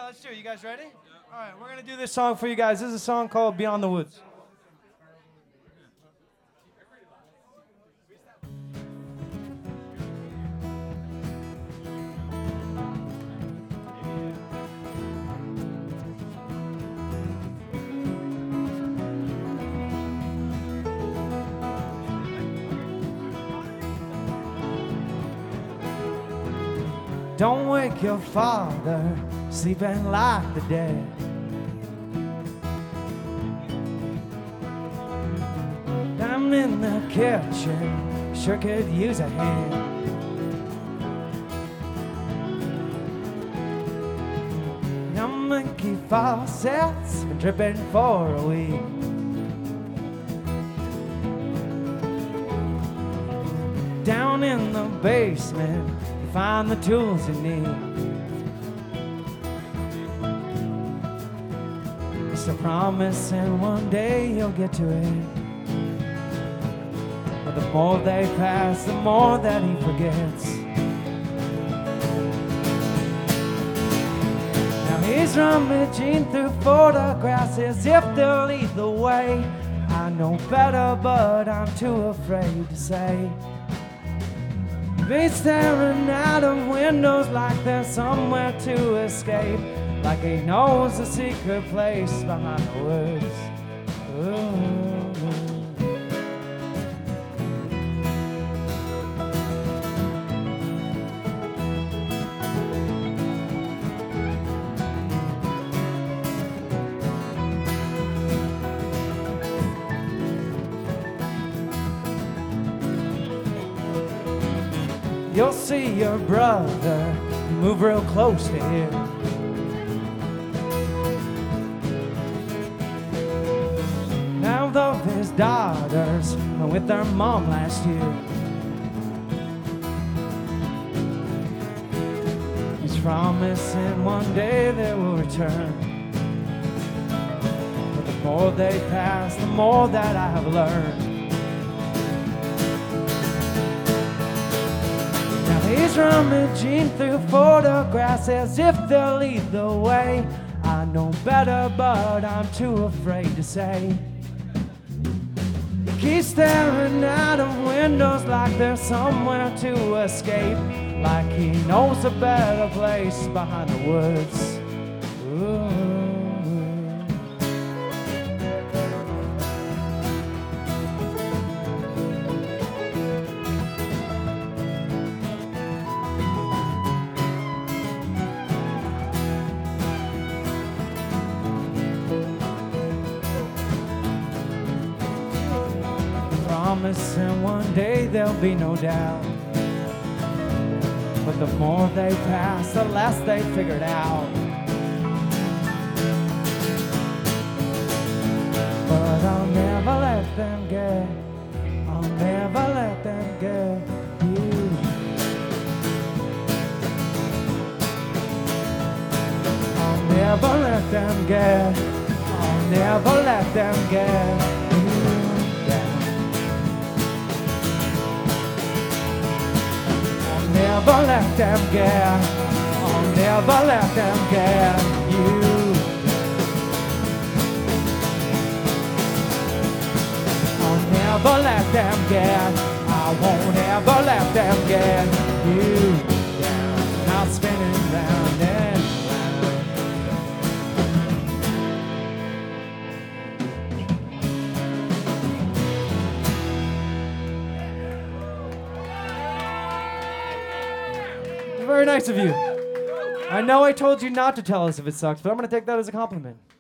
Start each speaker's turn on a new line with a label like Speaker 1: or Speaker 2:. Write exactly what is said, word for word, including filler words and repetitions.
Speaker 1: let's do it. You guys ready? All right, we're going to do this song for you guys. This is a song called Beyond the Woods. Don't wake your father, sleeping like the dead. I'm in the kitchen, sure could use a hand. Now monkey faucets been dripping for a week. Down in the basement, find the tools you need. It's a promise and one day you'll get to it. But the more they pass, the more that he forgets. Now he's rummaging through photographs as if they'll lead the way. I know better, but I'm too afraid to say. He's staring out of windows like there's somewhere to escape, like he knows a secret place behind the woods. Ooh. You'll see your brother move real close to him. Now though his daughters were with their mom last year, he's promising one day they will return. But the more they pass, the more that I have learned. He's rummaging through photographs as if they'll lead the way. I know better, but I'm too afraid to say. He keeps staring out of windows like there's somewhere to escape, like he knows a better place behind the woods. Ooh. And one day there'll be no doubt. But the more they pass, the less they figured out. But I'll never let them get, I'll never let them get you. I'll never let them get, I'll never let them get. Never let them get, I'll never let them get you. I'll never let them get, I won't ever let them get you. Now spinning round and Very nice of you. I know I told you not to tell us if it sucks, but I'm going to take that as a compliment.